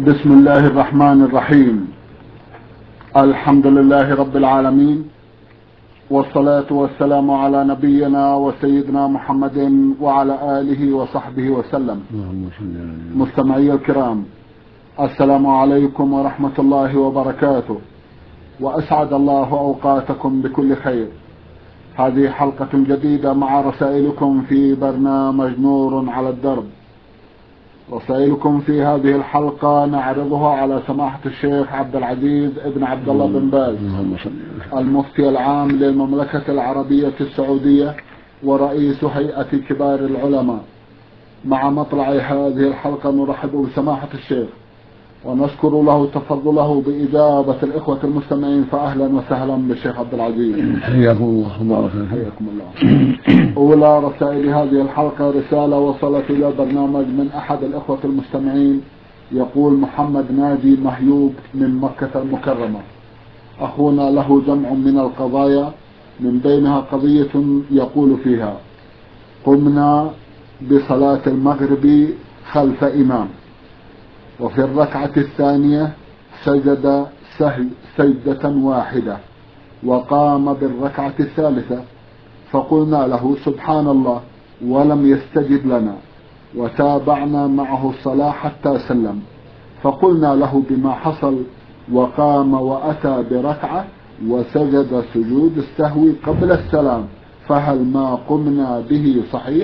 بسم الله الرحمن الرحيم. الحمد لله رب العالمين، والصلاة والسلام على نبينا وسيدنا محمد وعلى آله وصحبه وسلم. مستمعي الكرام، السلام عليكم ورحمة الله وبركاته، وأسعد الله أوقاتكم بكل خير. هذه حلقة جديدة مع رسائلكم في برنامج نور على الدرب. رسائلكم في هذه الحلقة نعرضها على سماحة الشيخ عبد العزيز ابن عبد الله بن باز، المفتي العام للمملكة العربية السعودية ورئيس هيئة كبار العلماء. مع مطلع هذه الحلقة نرحب بسماحة الشيخ ونشكر له تفضله بإجابة الإخوة المستمعين، فأهلا وسهلا بالشيخ عبد العزيز. حياكم الله وبارك فيكم. حياكم الله. أولى رسائل هذه الحلقة رسالة وصلت إلى البرنامج من أحد الإخوة المستمعين، يقول محمد ناجي مهيوب من مكة المكرمة: أخونا له جمع من القضايا، من بينها قضية يقول فيها: قمنا بصلاة المغرب خلف إمام، وفي الركعة الثانية سجد سجدة واحدة، وقام بالركعة الثالثة، فقلنا له سبحان الله، ولم يستجب لنا، وتابعنا معه الصلاة حتى سلم، فقلنا له بما حصل، وقام وأتى بركعة وسجد سجود السهو قبل السلام، فهل ما قمنا به صحيح؟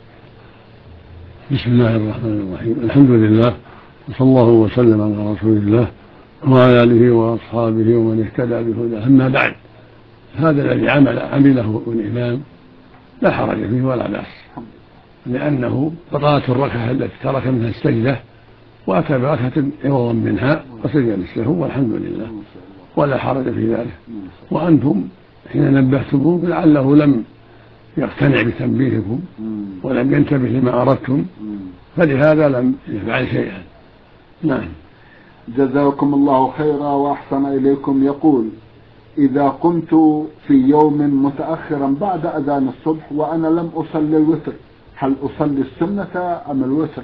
بسم الله الرحمن الرحيم. الحمد لله، وصلى الله وسلم على رسول الله وعلى آله وأصحابه ومن اهتدى بهداه. أما بعد، هذا الذي عمله الإمام لا حرج فيه ولا بأس، لأنه بطلت الركعة التي ترك منها السجدة وأتى بركعة عوضا منها وسجد السهو، والحمد لله ولا حرج في ذلك. وأنتم حين نبهتموه لعله لم يقتنع بتنبيهكم ولم ينتبه لما أردتم، فلهذا لم يفعل شيئا. نعم. جزاكم الله خيرا وأحسن إليكم. يقول: إذا قمت في يوم متأخرا بعد أذان الصبح وأنا لم أصلي الوتر، هل أصلي السنة أم الوتر؟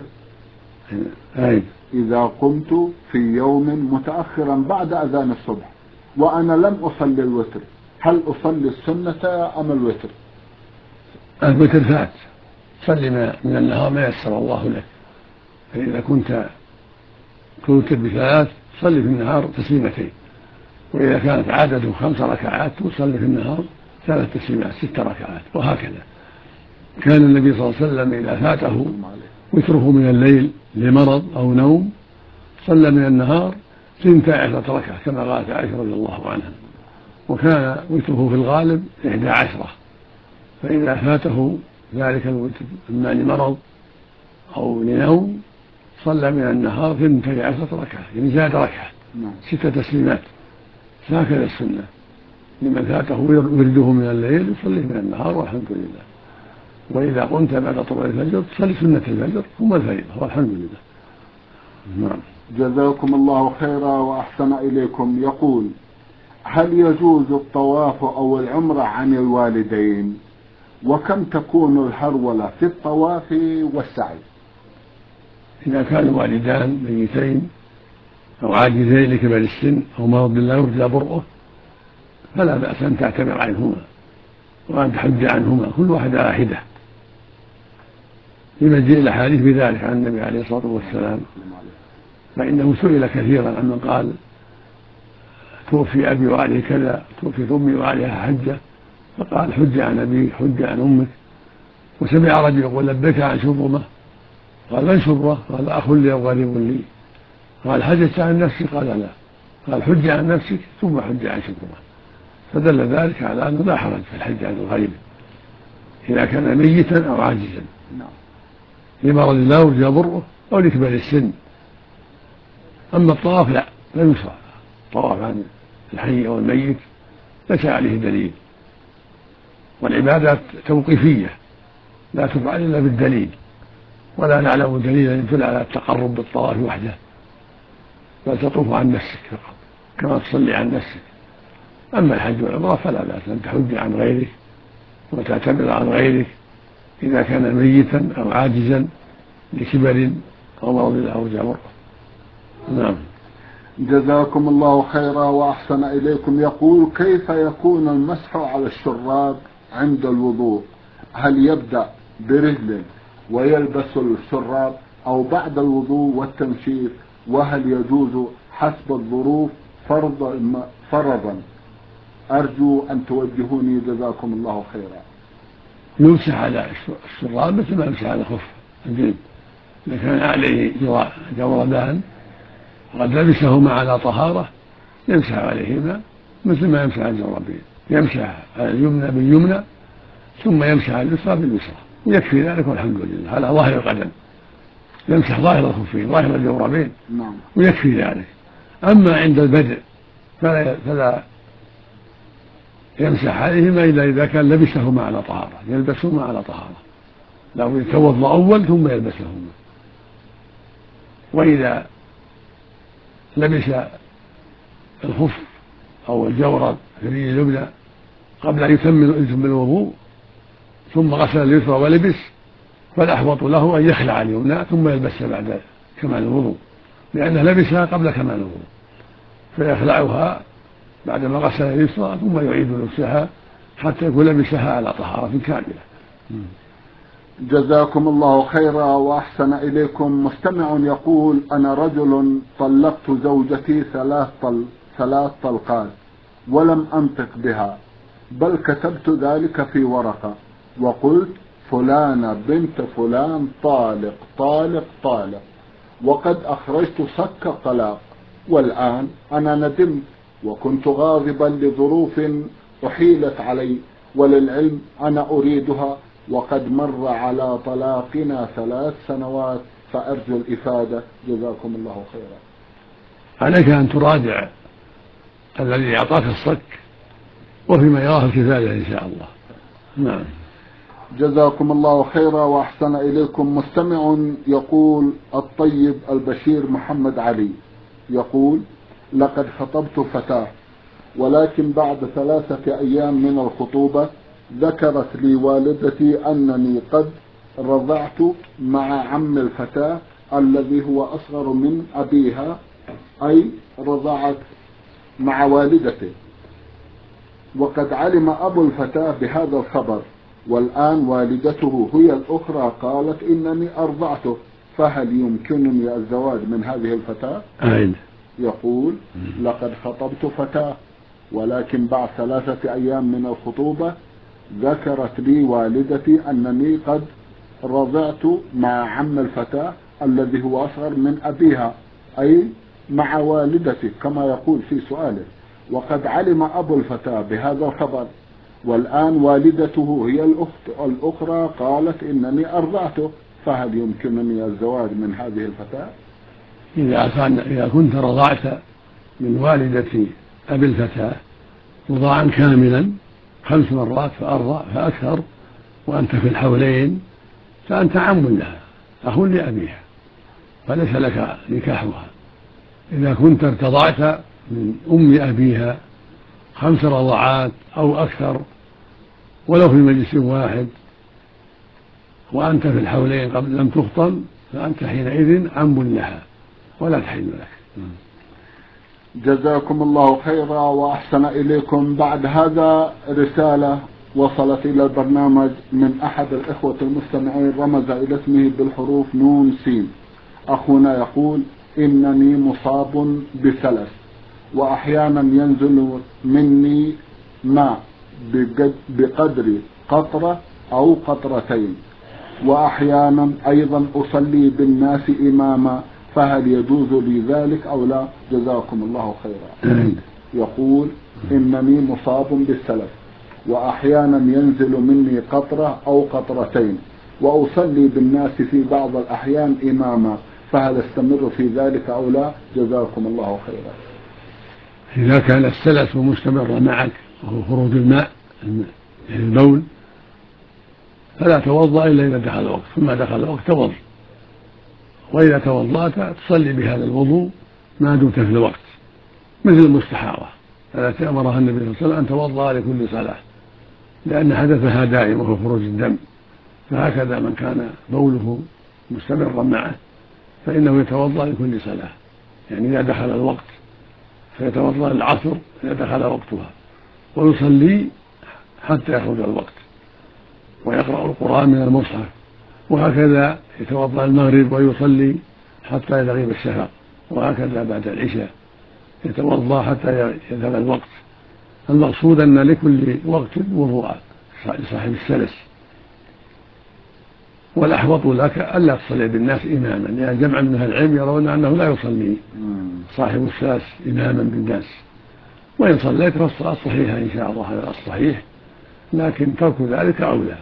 إذا قمت في يوم متأخرا بعد أذان الصبح وأنا لم أصلي الوتر، هل أصلي السنة أم الوتر؟ الوتر فات، صلي من النهار ما يسر الله لك. فإذا كنت توتر بثلاث صلي في النهار تسليمتين، وإذا كانت عدده 5 ركعات تصلي في النهار 3 تسليمات 6 ركعات، وهكذا. كان النبي صلى الله عليه وسلم إذا فاته وتره من الليل لمرض أو نوم صلى من النهار 12 ركعة كما قالت عائشة رضي الله عنها، وكان وتره في الغالب 11. فإذا فاته ذلك الوتر إما لمرض أو لنوم صلى من النهار 12 ركعة، يعني زاد ركعة 6 تسليمات. هكذا السنة لمن فاته ورده من الليل يصلي من النهار، والحمد لله. وإذا قمت بعد طلوع الفجر تصلي سنة الفجر ثم الفريضة، والحمد لله. نعم. جزاكم الله خيرا وأحسن إليكم. يقول: هل يجوز الطواف أو العمرة عن الوالدين؟ وكم تكون الهرولة في الطواف والسعي؟ إذا كان الوالدان ميتين أو عاجزين لكبر السن أو مرض لا يرجى برؤه فلا بأس أن تعتمر عنهما وأن تحج عنهما، كل واحدة على حدة، لمجيء الأحاديث بذلك عن النبي عليه الصلاة والسلام. فإنه سئل كثيرا عمن قال توفي أبي وعليه كذا، توفي أمي وعليها حجة، فقال حج عن أبيك، حج عن أمك. وسمع رجل يقول لبيك عن شبرمة، قال من شبرة؟ قال أخ لي أو غريب لي. قال حجت عن نفسك؟ قال لا. قال حج عن نفسك ثم حج عن شبرمة. فدل ذلك على أنه لا حرج في الحج عن الغريب إذا كان ميتا أو عاجزا لمرض لا يرجى برؤه أو لكبر السن. أما الطواف لا يشرع الطواف عن الحي أو الميت، ليس عليه دليل، والعبادات توقيفية لا تفعل إلا بالدليل، ولا نعلم دليلا يدل على التقرب بالطواف وحده، بل تطوف عن نفسك فقط كما تصلي عن نفسك. أما الحج والعمرة فلا بأس أن تحج عن غيرك وتعتمر عن غيرك إذا كان ميتا أو عاجزا لكبر أو مرض لا يرجى برؤه. نعم. جزاكم الله خيرا وأحسن إليكم. يقول: كيف يكون المسح على الشراب عند الوضوء؟ هل يبدأ برجل ويلبس الشراب أو بعد الوضوء والتنشيف؟ وهل يجوز حسب الظروف فرضا؟ أرجو أن توجهوني جزاكم الله خيرا. يمسح على الشراب مثل ما يمسح على الخف الجلد، إذا كان عليه جوربان وقد لبسهما على طهارة يمسح عليهما مثل ما يمسح على الجوربين، يمسح على اليمنى باليمنى ثم يمسح على اليسرى باليسرى، يكفي ذلك والحمد لله. على ظاهر القدم يمسح ظاهر الخفين ظاهر الجوربين ويكفي ذلك. أما عند البدء فلا يمسح عليهما إلا إذا كان لبسهما على طهارة، يلبسهما على طهارة، لو يتوضأ أول ثم يلبسهما. وإذا لبس الخف أو الجورب في اليد اليمنى قبل أن يتم الوضوء ثم غسل اليسرى ولبس، فالأحوط له أن يخلع اليمنى ثم يلبسها بعد كمال الوضوء، لأنه لبسها قبل كمال الوضوء، فيخلعها بعدما غسل اليسرى ثم يعيد لبسها حتى يكون لبسها على طهارة كاملة. جزاكم الله خيرا وأحسن إليكم. مستمع يقول: أنا رجل طلقت زوجتي 3 طلقات ولم أنطق بها، بل كتبت ذلك في ورقة وقلت: فلانة بنت فلان طالق طالق طالق، وقد أخرجت صك الطلاق، والآن أنا ندمت وكنت غاضبا لظروف أحيلت علي، وللعلم أنا أريدها وقد مر على طلاقنا 3 سنوات، فأرجو الإفادة جزاكم الله خيرا. عليك أن تراجع الذي أعطاك الصك وفيما يراه الكفاية إن شاء الله. نعم. جزاكم الله خيرا وأحسن إليكم. مستمع يقول: الطيب البشير محمد علي يقول: لقد خطبت فتاة، ولكن بعد 3 أيام من الخطوبة ذكرت لي والدتي أنني قد رضعت مع عم الفتاة الذي هو أصغر من أبيها، أي رضعت مع والدته، وقد علم أبو الفتاة بهذا الخبر، والآن والدته هي الأخرى قالت إنني أرضعته، فهل يمكنني الزواج من هذه الفتاة؟ يقول: لقد خطبت فتاة، ولكن بعد 3 أيام من الخطوبة ذكرت لي والدتي أنني قد رضعت مع عم الفتاة الذي هو أصغر من أبيها، أي مع والدتي كما يقول في سؤاله، وقد علم أبو الفتاة بهذا الخبر، والآن والدته هي الأخرى قالت إنني أرضعته، فهل يمكنني الزواج من هذه الفتاة؟ إذا كنت رضعت من والدة أبي الفتاة رضاعا كاملا 5 مرات فأكثر وأنت في الحولين، فأنت عم لها أخ لأبيها، فليس لك نكاحها. إذا كنت ارتضعت من أم أبيها 5 رضعات أو أكثر ولو في مجلس واحد وأنت في الحولين قبل لم تخطب، فأنت حينئذ عم لها ولا تحل لك. جزاكم الله خيرا وأحسن إليكم. بعد هذا رسالة وصلت إلى البرنامج من أحد الإخوة المستمعين، رمز إلى اسمه بالحروف نون سين. أخونا يقول: إنني مصاب بسلس، وأحيانا ينزل مني ماء بقدر قطرة أو قطرتين، وأحيانا أيضا أصلي بالناس إماما، فهل يجوز لي ذلك أو لا؟ جزاكم الله خيرا. يقول: إنني مصاب بالسلف، وأحيانا ينزل مني قطرة أو قطرتين، وأصلي بالناس في بعض الأحيان إماما، فهل استمر في ذلك أو لا؟ جزاكم الله خيرا. إذا كان السلس مستمر معك وهو خروج الماء البول فلا توضأ إلا إذا دخل الوقت، ثم دخل الوقت توضأ، وإذا توضأت تصلي بهذا الوضوء ما دمت في الوقت، مثل المستحاضة التي أمرها النبي صلى الله عليه وسلم أن توضأ لكل صلاة، لأن حدثها دائم وهو خروج الدم، فهكذا من كان بوله مستمرا معه فإنه يتوضأ لكل صلاة، يعني إذا دخل الوقت، فيتوضأ العصر إذا دخل وقتها ويصلي حتى يخرج الوقت ويقرأ القرآن من المصحف، وهكذا يتوضأ المغرب ويصلي حتى يغيب الشفق، وهكذا بعد العشاء يتوضأ حتى يذهب الوقت. المقصود أن لكل وقت وضوءا لصاحب السلس، والأحوط لك ألا تصلي بالناس إماما، لأن جمع من أهل العلم يرون أنه لا يصلي صاحب السلس إماما بالناس، وإن صليت فالصلاة صحيحة إن شاء الله، هذا الصحيح، لكن ترك ذلك أولى.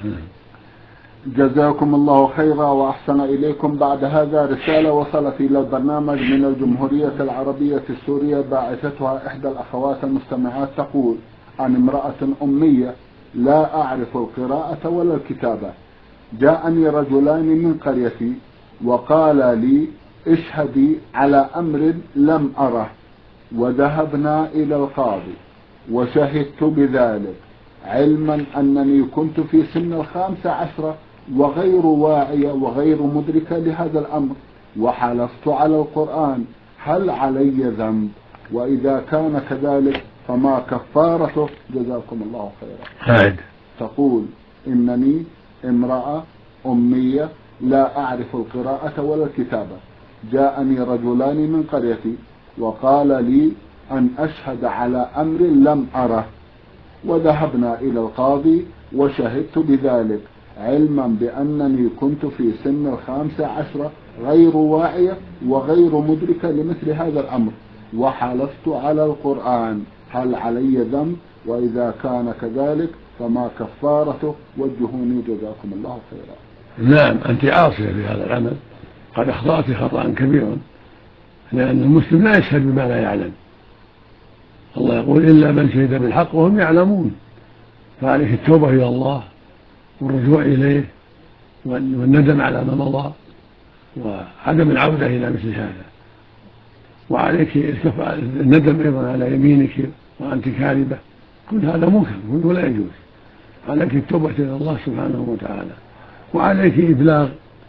جزاكم الله خيرا وأحسن إليكم. بعد هذا رسالة وصلت إلى البرنامج من الجمهورية العربية السورية، باعثتها إحدى الأخوات المستمعات، تقول: عن امرأة أمية لا أعرف القراءة ولا الكتابة، جاءني رجلان من قريتي وقال لي: اشهدي على أمر لم أره، وذهبنا إلى القاضي وشهدت بذلك، علما أنني كنت في سن 15 وغير واعية وغير مدركة لهذا الأمر، وحلفت على القرآن، هل علي ذنب؟ وإذا كان كذلك فما كفارته؟ جزاكم الله خيرا. تقول: إنني امرأة أمية لا أعرف القراءة ولا الكتابة، جاءني رجلان من قريتي وقال لي أن أشهد على أمر لم أره، وذهبنا إلى القاضي وشهدت بذلك، علما بأنني كنت في سن 15 غير واعية وغير مدركة لمثل هذا الأمر، وحلفت على القرآن، هل علي ذنب؟ وإذا كان كذلك فما كفارته؟ وجهوني جزاكم الله خيرا. نعم، أنت عاصية في هذا العمل، قد أخطأت خطأ كبيرا، لأن المسلم لا يشهد بما لا يعلم. الله يقول: إلا من شهد بالحق وهم يعلمون. فعليك التوبة إلى الله والرجوع إليه والندم على ما مضى وعدم العودة إلى مثل هذا، وعليك الندم أيضا على يمينك وأنت كاذبة، كل هذا منكر ولا يجوز. عليك التوبة إلى الله سبحانه وتعالى، وعليك إبلاغ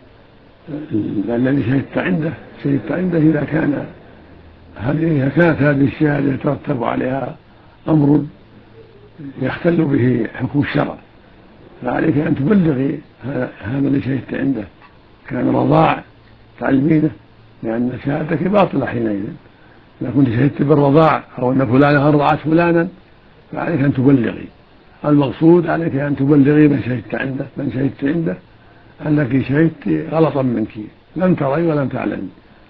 الذي شهدت عنده إذا كانت هذه الشهادة يترتب عليها أمر يختل به حكم الشرع، فعليك أن تبلغي هذا الذي شهدت عنده، كان رضاع تعلمينه، لأن شهادتك باطلة حينئذ. إذا كنت شهدت بالرضاع أو أن فلانة أرضعت فلانا فعليك أن تبلغي. المقصود عليك أن تبلغي من شهدت عنده أنك شهدت غلطا منك، لم تري ولم تعلمي.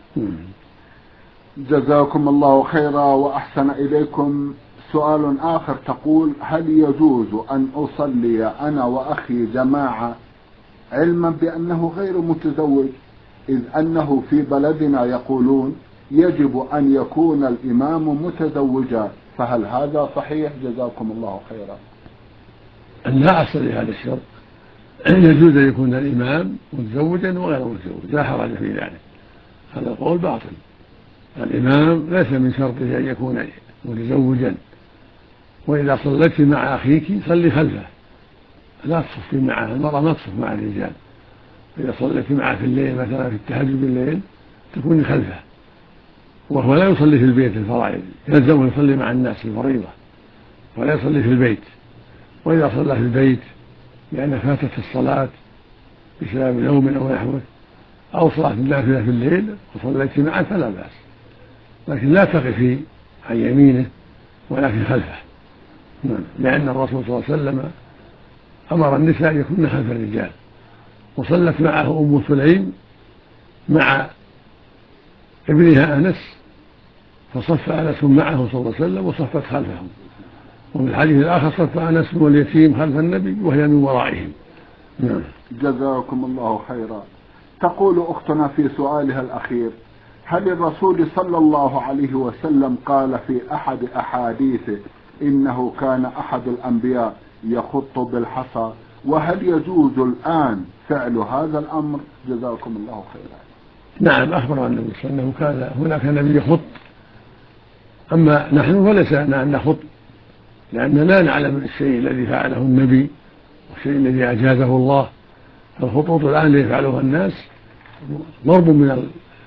جزاكم الله خيرا وأحسن إليكم. سؤال آخر، تقول: هل يجوز أن أصلي أنا وأخي جماعة علما بأنه غير متزوج، إذ أنه في بلدنا يقولون يجب أن يكون الإمام متزوجا، فهل هذا صحيح؟ جزاكم الله خيرا. لا أصل لهذا الشرط، يجوز أن يكون الإمام متزوجا وغير متزوج، لا حرج في ذلك، هذا القول باطل. الإمام ليس من شرطه أن يكون متزوجا، وإذا صليت مع أخيك صلي خلفه، لا تصفي معه، المرأة ما تصف مع الرجال. إذا صليت معه في الليل مثلا في التهجد بالليل تكوني خلفه، وهو لا يصلي في البيت الفرائض، يلزمه يصلي مع الناس في الفريضة ولا يصلي في البيت. وإذا صلى في البيت لأن فاتت الصلاة بسبب نوم أو نحوه، أو صلاة النافلة في الليل وصليت معه فلا بأس، لكن لا تقفي عن يمينه ولكن خلفه، لأن الرسول صلى الله عليه وسلم أمر النساء يكون خلف الرجال، وصلت معه أم سليم مع ابنها أنس، فصف أنس معه صلى الله عليه وسلم وصفت خلفه. وفي الحديث الآخر صف أنس واليتيم خلف النبي وهي من ورائهم. جزاكم الله خيرا. تقول أختنا في سؤالها الأخير: هل الرسول صلى الله عليه وسلم قال في أحد أحاديثه إنه كان أحد الأنبياء يخط بالحصى، وهل يجوز الآن فعل هذا الأمر؟ جزاكم الله خيرا. نعم، أخبر النبي صلى الله عليه وسلم أنه كان هناك نبي يخط، أما نحن فليس لنا أن نخط، لأننا لا نعلم الشيء الذي فعله النبي والشيء الذي أجازه الله. الخطوط الآن اللي يفعلها الناس ضرب من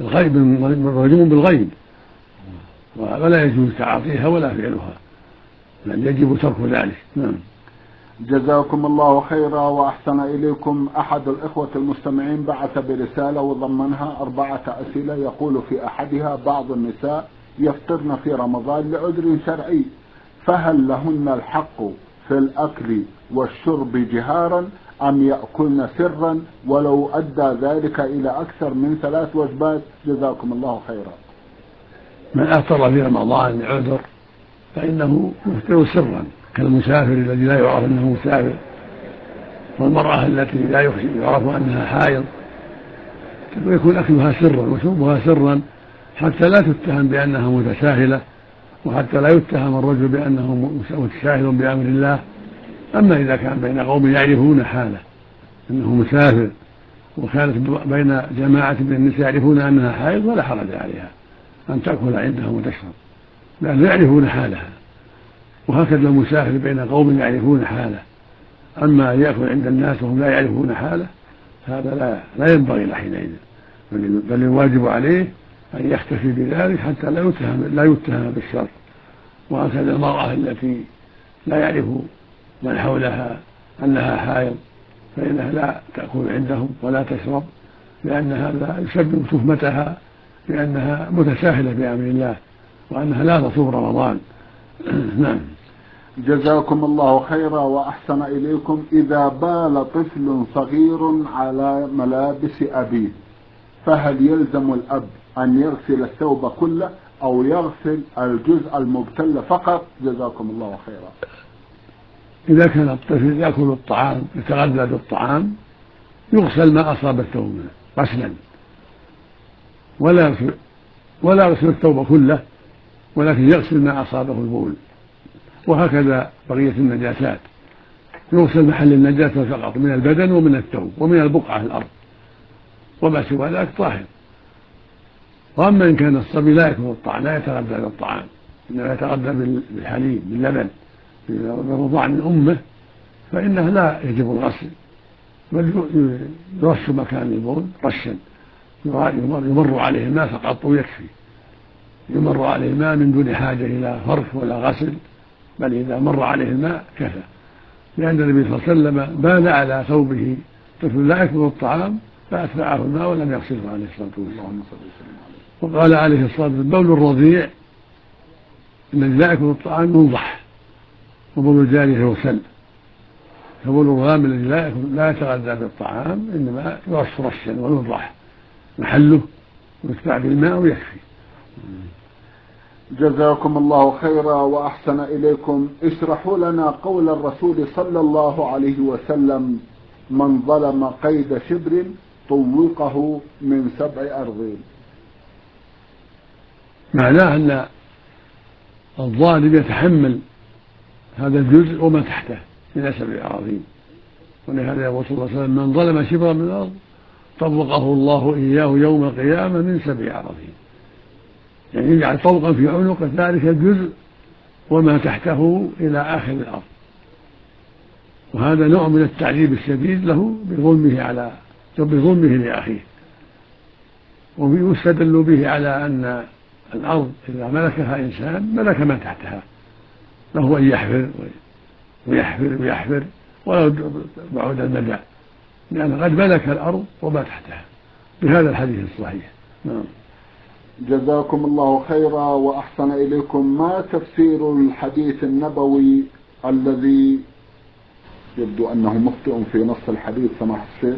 الغيب رجوم بالغيب، ولا يجوز تعاطيها ولا فعلها، بل يجب ترك ذلك. نعم. جزاكم الله خيرا وأحسن إليكم. أحد الإخوة المستمعين بعث برسالة وضمنها 4 أسئلة، يقول في أحدها: بعض النساء يفطرن في رمضان لعذر شرعي، فهل لهن الحق في الأكل والشرب جهارا أم يأكلن سرا ولو أدى ذلك إلى أكثر من 3 وجبات؟ جزاكم الله خيرا. من أفطر في رمضان لعذر فإنه يفطر سرا، كالمسافر الذي لا يعرف أنه مسافر، والمرأة التي لا يعرف أنها حائض ويكون أكلها سرا وشربها سرا حتى لا تتهم بأنها متساهلة، وحتى لا يتهم الرجل بأنه متساهل بأمر الله. أما إذا كان بين قوم يعرفون حاله أنه مسافر، وكانت بين جماعة من النساء يعرفون أنها حائض، ولا حرج عليها أن تأكل عندهم وتشرب، لأنهم يعرفون حالها. وهكذا المسافر بين قوم يعرفون حاله. أما يأكل عند الناس وهم لا يعرفون حاله هذا لا ينبغي له حينئذ، بل الواجب عليه أن يختفي بذلك حتى لا يتهم بالشر. وهكذا المرأة التي لا يعرف من حولها أنها حائض فإنها لا تأكل عندهم ولا تشرب، لأن هذا يسبب تهمتها بأنها متساهلة بأمر الله وأنها لا تصوم رمضان. نعم. جزاكم الله خيرا وأحسن إليكم. إذا بال طفل صغير على ملابس أبيه فهل يلزم الأب أن يغسل الثوب كله أو يغسل الجزء المبتل فقط؟ جزاكم الله خيرا. إذا كان الطفل يأكل الطعام يتغذى بالطعام يغسل ما أصاب الثوب منه غسلا، ولا يغسل الثوب كله، ولكن يغسل ما أصابه البول. وهكذا بقية النجاسات يغسل محل النجاسة فقط من البدن ومن الثوب ومن البقعة الأرض، وما سوى ذلك طاهر. وأما إن كان الصبي لا يأكل الطعام، لا يتغذى بالطعام، إنما يتغذى بالحليب باللبن بالرضاع من أمه، فإنه لا يجب الغسل، بل يرش مكان البول رشا، يمر عليه الماء فقط ويكفي، يمر عليه الماء من دون حاجة إلى فرك ولا غسل، بل إذا مر عليه الماء كفى. لأن النبي صلى الله عليه وسلم بال على ثوبه طفل لا يأكل الطعام فأتبعه الماء ولم يغسله عليه الصلاة والسلام. وقال عليه الصلاة والسلام: بول الرضيع الذي لا يأكل الطعام ينضح، وبول الجارية يغسل. فبول الغلام الذي لا يتغذى بالطعام إنما يرش رشا وينضح محله ويتبع بالماء ويكفي. جزاكم الله خيرا وأحسن إليكم. اشرحوا لنا قول الرسول صلى الله عليه وسلم: من ظلم قيد شبر طوقه من 7 أرضين. معناه أن الظالم يتحمل هذا الجزء وما تحته من 7 أراضين. ولهذا يقول صلى الله عليه وسلم: من ظلم شبرا من الأرض طوقه الله إياه يوم القيامة من 7 أراضين. يعني يجعل طوقا في عنق ذلك الجزء وما تحته إلى آخر الأرض. وهذا نوع من التعذيب الشديد له بظلمه لأخيه. ويستدل به على أن الأرض إذا ملكها إنسان ملك ما تحتها، له أن يحفر ويحفر ويحفر ولا بعد المدى، لأن قد ملك الأرض وما تحتها بهذا الحديث الصحيح. نعم. جزاكم الله خيرا وأحسن إليكم. ما تفسير الحديث النبوي الذي يبدو أنه مخطئ في نص الحديث سماحة الشيخ؟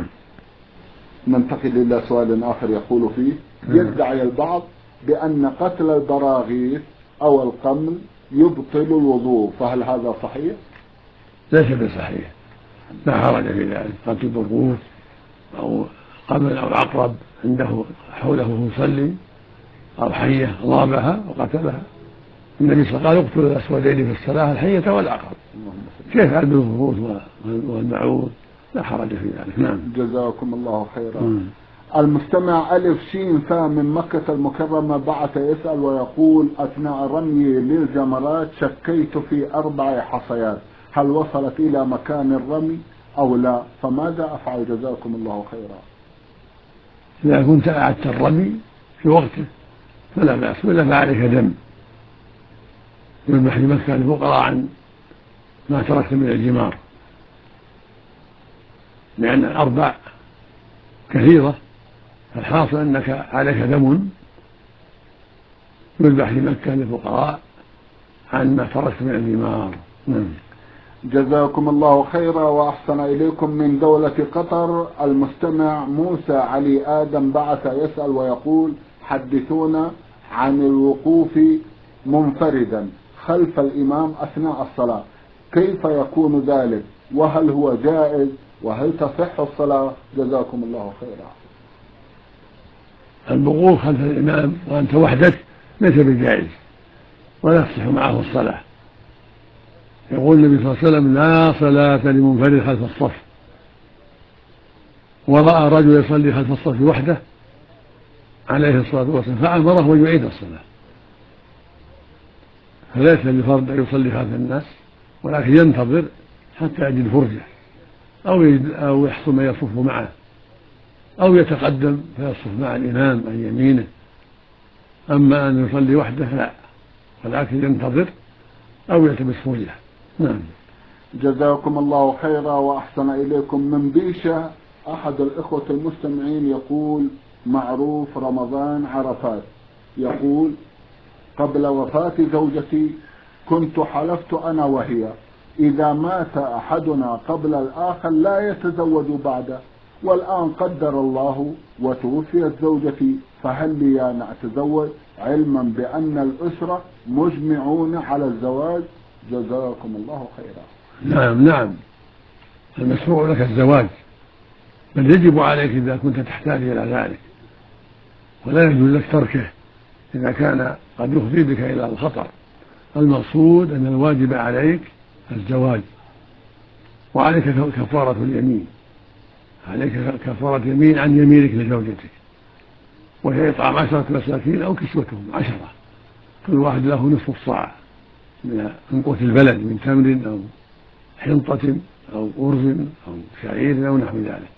ننتقل إلى سؤال آخر يقول فيه: يدعي البعض بأن قتل البراغيث أو القمل يبطل الوضوء، فهل هذا صحيح؟ ليس بصحيح، لا حرج في ذلك. قتل البرغوث أو قمل أو عقرب عنده حوله يصلي أو حية ضربها وقتلها، النبي صلى الله عليه وسلم: قال: اقتلوا الأسودين في الصلاة الحية والعقرب. كيف عد البرغوث والمعوذ؟ لا حرج في ذلك. نعم. جزاكم الله خيرا. المستمع ألف شين فا من مكة المكرمة بعث يسأل ويقول: أثناء رمي للجمرات شكيت في 4 حصيات، هل وصلت إلى مكان الرمي أو لا؟ فماذا أفعل؟ جزاكم الله خيرا. إذا كنت أعدت الرمي في وقته فلا بأس، ولا فعليك دم. يذبح في مكة للفقراء عن ما تركت من الجمار، لأن الأربع كثيرة، فالحاصل أنك عليك دم يذبح في مكة للفقراء عن ما تركت من الجمار. جزاكم الله خيرا وأحسن إليكم. من دولة قطر المستمع موسى علي آدم بعث يسأل ويقول: حدثونا عن الوقوف منفردا خلف الإمام أثناء الصلاة، كيف يكون ذلك؟ وهل هو جائز؟ وهل تصح الصلاة؟ جزاكم الله خيرا. الوقوف خلف الإمام وأنت وحدك ليس بجائز ولا تصح معه الصلاة. يقول النبي صلى الله عليه وسلم: لا صلاة لمنفرد خلف الصف. ورأى رجل يصلي خلف الصف وحده عليه الصلاة والسلام فأمره أن يعيد الصلاة. فليس للفرد أن يصلي خلف الناس، ولكن ينتظر حتى يجد فرجة أو يحصل من يصف معه، أو يتقدم فيصف مع الإمام عن يمينه. أما أن يصلي وحده لا، ولكن ينتظر أو يلتمس فرجة. نعم. جزاكم الله خيرا وأحسن إليكم. من بيشة أحد الإخوة المستمعين يقول: معروف رمضان عرفات، يقول: قبل وفاة زوجتي كنت حلفت أنا وهي إذا مات أحدنا قبل الآخر لا يتزوج بعده، والآن قدر الله وتوفيت زوجتي، فهل لي أن أتزوج علما بأن الأسرة مجمعون على الزواج؟ جزاكم الله خيرا. نعم، المشروع لك الزواج، بل يجب عليك إذا كنت تحتاج إلى ذلك، ولا يجوز لك تركه إذا كان قد يفضي بك إلى الخطر. المقصود أن الواجب عليك الزواج، وعليك كفارة اليمين، عليك كفارة يمين عن يمينك لزوجتك، وهي إطعام 10 مساكين أو كسوتهم 10، كل واحد له نصف الصاع من قوت البلد من تمر أو حنطة أو أرز أو شعير أو نحو ذلك.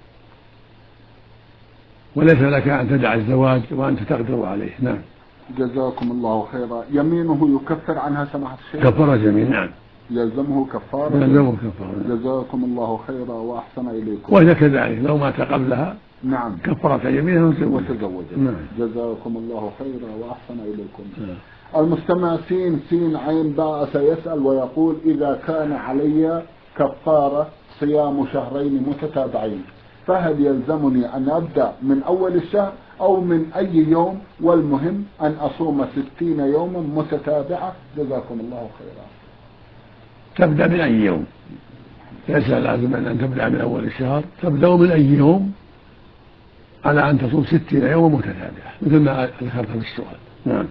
وليس لك أن تدع الزواج وأنت تقدر عليه. نعم. جزاكم الله خيرا. يمينه يكفر عنها سماحة الشيخ؟ كفارة يمين. نعم. يلزمه كفارة. يلزمه كفارة. جزاكم الله خيرا وأحسن إليكم. وهي كذلك لو مات قبلها نعم كفارة يمينه وتزوج. نعم. جزاكم الله خيرا وأحسن إليكم. المستمع سين عين باء سيسأل ويقول: إذا كان علي كفارة صيام شهرين متتابعين، فهل يلزمني أن أبدأ من أول الشهر أو من أي يوم؟ والمهم أن أصوم 60 يوما متتابعة. جزاكم الله خيرا. تبدأ من أي يوم، ليس لازم أن تبدأ من أول الشهر، تبدأ من أي يوم على أن تصوم 60 يوما متتابعة مثل ما ذكرت في السؤال. نعم.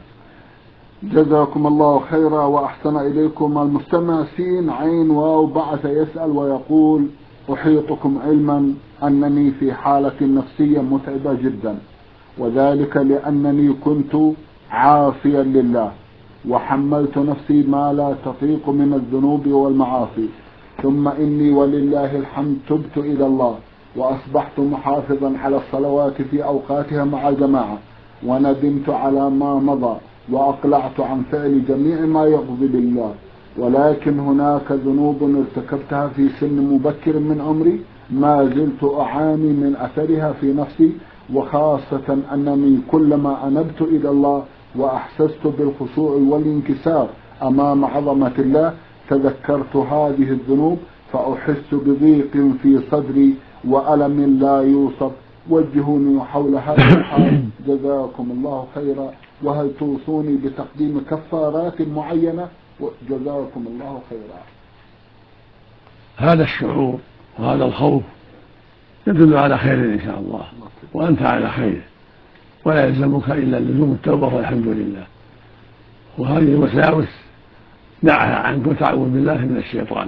جزاكم الله خيرا وأحسن إليكم. المستمع سين عين واو بعث يسأل ويقول: أحيطكم علما أنني في حالة نفسية متعبة جدا، وذلك لأنني كنت عاصيا لله وحملت نفسي ما لا تطيق من الذنوب والمعاصي، ثم إني ولله الحمد تبت إلى الله وأصبحت محافظا على الصلوات في أوقاتها مع الجماعة، وندمت على ما مضى وأقلعت عن فعل جميع ما يغضب الله، ولكن هناك ذنوب ارتكبتها في سن مبكر من عمري ما زلت أعاني من أثرها في نفسي، وخاصة أنني كلما أنبت إلى الله وأحسست بالخشوع والانكسار أمام عظمة الله تذكرت هذه الذنوب فأحس بضيق في صدري وألم لا يوصف. وجهوني حول هذا الحال جزاكم الله خيرا. وهل توصوني بتقديم كفارات معينة؟ جزاكم الله خيرا. هذا الشعور وهذا الخوف يدل على خير إن شاء الله، وأنت على خير، ولا يلزمك إلا لزوم التوبة والحمد لله. وهذه الوساوس دعها عنك وتعوذ بالله من الشيطان،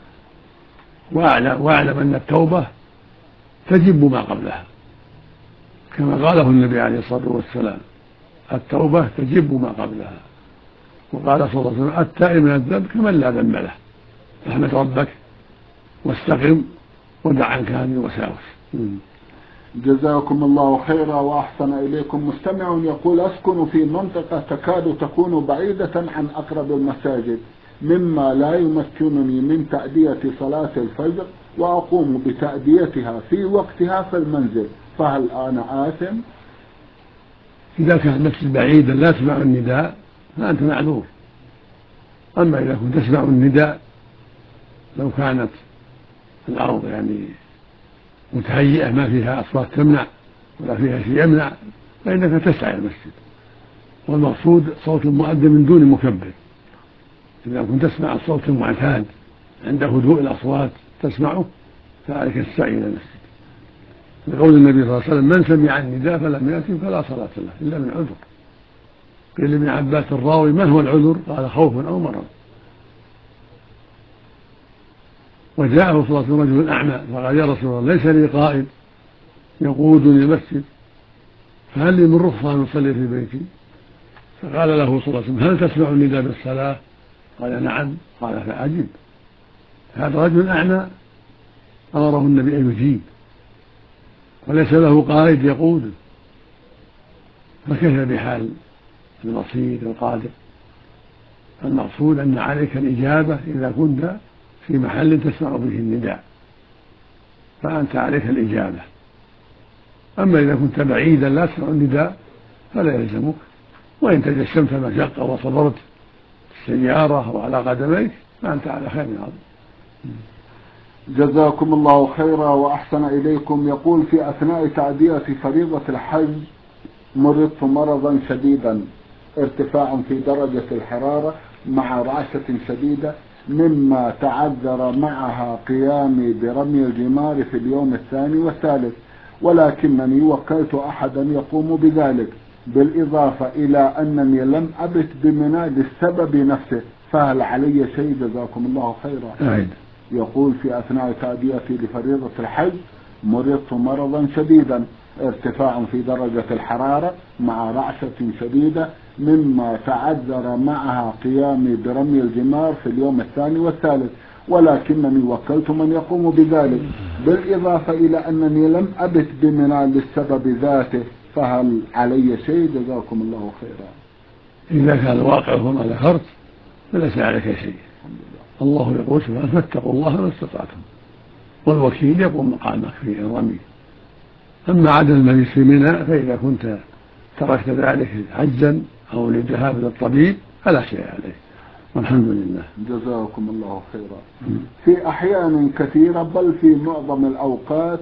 واعلم أن التوبة تجب ما قبلها، كما قاله النبي عليه الصلاة والسلام: التوبة تجب ما قبلها. وقال صلى الله عليه وسلم: التائب من الذنب كمن لا ذنب له. احمد ربك واستقم ودع عنك هذه الوساوس. جزاكم الله خيرا وأحسن إليكم. مستمع يقول: أسكن في منطقة تكاد تكون بعيدة عن أقرب المساجد، مما لا يمكنني من تأدية صلاة الفجر، وأقوم بتأديتها في وقتها في المنزل، فهل أنا آثم؟ إذا كان المسجد بعيدا لا تسمع النداء فأنت معذور. أما إذا كنت تسمع النداء لو كانت الأرض يعني متهيئة ما فيها أصوات تمنع ولا فيها شيء يمنع فإنك تسعى المسجد، والمقصود صوت المؤذن من دون مكبر. إذا كنت تسمع الصوت المعتاد عند هدوء الأصوات تسمعه فعليك السعي إلى المسجد، لقول النبي صلى الله عليه وسلم: من سمع النداء فلم يأتي فلا صلاة له إلا من عذر. قيل لابن عباس الراوي: ما هو العذر؟ قال: خوف أو مرض. وجاءه صلى الله عليه وسلم رجل أعمى فقال: يا رسول الله، ليس لي قائد يقودني المسجد، فهل لي من رخصة أن أصلي في بيتي؟ فقال له صلى الله عليه وسلم: هل تسمع النداء بالصلاة؟ قال: نعم. قال: فأجب. هذا رجل أعمى أمره النبي أن يجيب وليس له قائد يقوده، فكيف بحال البصير القادر؟ المقصود أن عليك الإجابة إذا كنت في محل تسمع به النداء فأنت عليك الإجابة. أما إذا كنت بعيدا لا تسمع النداء فلا يلزمك، وإن تجشمت مشقة وصبرت السيارة وعلى قدميك فأنت على خير عظيم. جزاكم الله خيرا وأحسن إليكم. يقول: في أثناء تأدية فريضة الحج مرضت مرضا شديدا، ارتفاع في درجة الحرارة مع رعشة شديدة، مما تعذر معها قيامي برمي الجمار في اليوم الثاني والثالث، ولكنني وكلت أحدا يقوم بذلك، بالإضافة إلى أنني لم أبت بمنى للسبب نفسه، فهل علي شيء؟ جزاكم الله خيرا. يقول: في أثناء تأديتي لفريضة الحج مرضت مرضا شديدا، ارتفاع في درجة الحرارة مع رعشة شديدة، مما تعذر معها قيامي برمي الجمار في اليوم الثاني والثالث، ولكنني وكلت من يقوم بذلك، بالإضافة إلى أنني لم أبت بمنى للسبب ذاته، فهل علي شيء؟ جزاكم الله خيرا. إذا كان الواقع كما ذكرت فليس عليك شيء. الله يقول سبحانه: فاتقوا الله ما استطعتم، والوكيل يقوم مقامك في الرمي. أما عدم المبيت في منى فإذا كنت تركت ذلك عجزا أو للذهاب للطبيب فلا شيء عليه، والحمد لله. جزاكم الله خيرا. في أحيان كثيرة بل في معظم الأوقات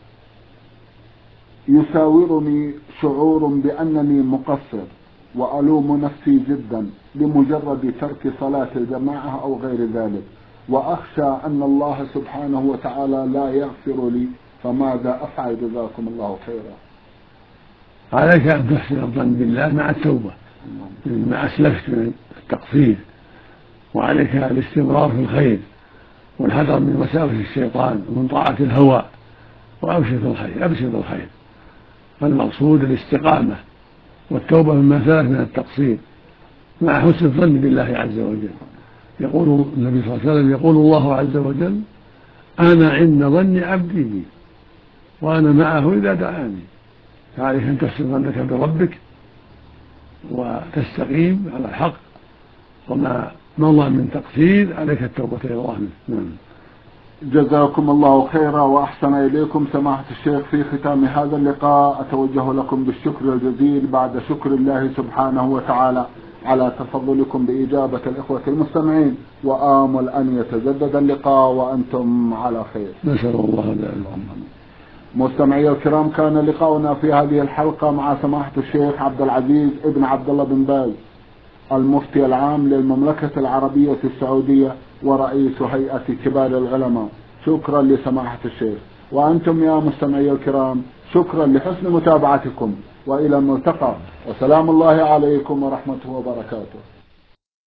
يساورني شعور بأنني مقصر، وألوم نفسي جدا لمجرد ترك صلاة الجماعة أو غير ذلك، وأخشى أن الله سبحانه وتعالى لا يغفر لي، فماذا أفعل؟ جزاكم الله خيرا. عليك أن تحسن الظن بالله مع التوبة مما أسلفت من التقصير، وعليك الاستمرار في الخير والحذر من وساوس الشيطان ومن طاعة الهوى، وأبشر بالخير. فالمقصود الاستقامة والتوبة مما سلف من التقصير مع حسن الظن بالله عز وجل. يقول النبي صلى الله عليه وسلم: يقول الله عز وجل: أنا عند ظن عبدي بي وأنا معه إذا دعاني. فعليك أن تحسن ظنك بربك وتستقيم على الحق، وما مضى من تقصير عليك التوبة إلى الله منه. جزاكم الله خيرا وأحسن إليكم. سماحة الشيخ، في ختام هذا اللقاء أتوجه لكم بالشكر الجزيل بعد شكر الله سبحانه وتعالى على تفضلكم بإجابة الإخوة المستمعين، وآمل أن يتجدد اللقاء وأنتم على خير. نسأل الله ذلك. مستمعي الكرام، كان لقاؤنا في هذه الحلقة مع سماحة الشيخ عبد العزيز ابن عبد الله بن باز، المفتي العام للمملكة العربية السعودية ورئيس هيئة كبار العلماء. شكرا لسماحة الشيخ. وأنتم يا مستمعي الكرام شكرا لحسن متابعتكم، وإلى الملتقى، وسلام الله عليكم ورحمته وبركاته.